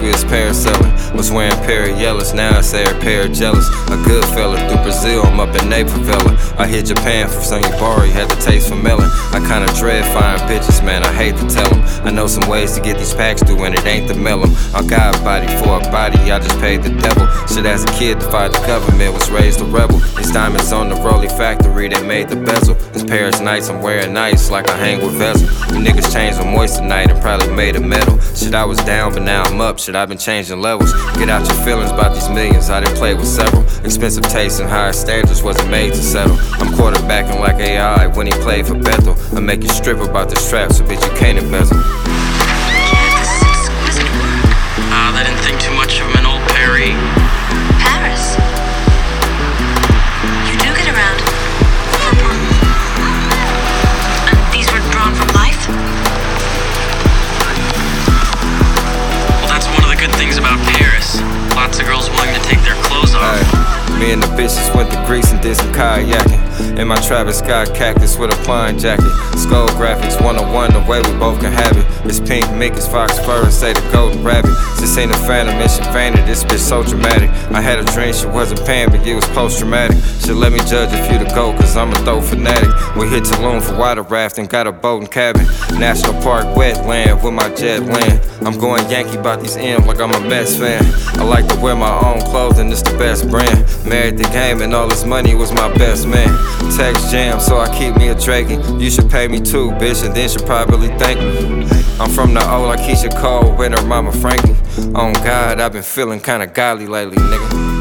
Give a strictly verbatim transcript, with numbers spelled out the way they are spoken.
we was parasailing. Was wearing pair of yellows, now I say a pair of jealous. A good fella through Brazil, I'm up in Naples favela. I hit Japan for some Yubari, had the taste for melon. I kinda dread fine bitches, man, I hate to tell them. I know some ways to get these packs through and it ain't the melon. I got a body for a body, I just paid the devil. Shit, as a kid to fight the government, was raised a rebel. These diamonds on the Rollie factory, they made the bezel. This Paris nights, I'm wearing nice like I hang with Vezel. The niggas changed my moist tonight and probably made of metal. Shit, I was down, but now I'm up. Shit, I've been changing levels. Get out your feelings about these millions, I done played with several. Expensive tastes and higher standards wasn't made to settle. I'm quarterbacking like A I when he played for Bethel. I make you strip about this trap, so bitch, you can't embezzle. Uh, they didn't think too much of him in old Perry. Paris? You do get around. And these were drawn from life? Well, that's one of the good things about Paris. Lots of girls willing to take their clothes off. Hey, me and the bitches went to Greece and did some kayaking. In my Travis Scott cactus with a flying jacket. Skull graphics one oh one, the way we both can have it. It's pink, mink, it's fox fur, and say the golden rabbit. This ain't a phantom, and she fainted, this bitch so dramatic. I had a dream she wasn't paying, but it was post-traumatic. She let me judge if you to go, cause I'm a throw fanatic. We hit Tulum for water rafting, got a boat and cabin. National Park wetland with my jet land. I'm going Yankee about these M's like I'm a Mets fan. I like to wear my own clothing, it's the best brand. Married the game and all this money was my best man. Text jam, so I keep me a Drakey. You should pay me too, bitch, and then she'll probably thank me. I'm from the old like Keisha Cole with her mama Frankie. On God, I've been feeling kinda godly lately, nigga.